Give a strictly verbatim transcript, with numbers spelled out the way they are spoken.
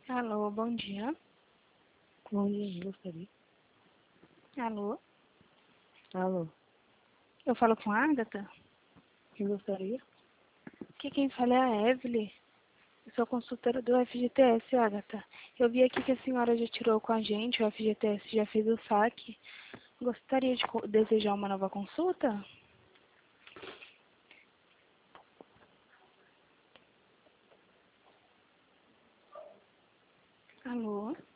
Alô, bom dia. Bom dia, gostaria. Alô, Alô, eu falo com a Agatha? quem gostaria? Aqui quem fala é a Evelyn. Eu sou consultora do F G T S, Agatha. Eu vi aqui que a senhora já tirou com a gente, o F G T S já fez o saque. Gostaria de co- desejar uma nova consulta? Alô?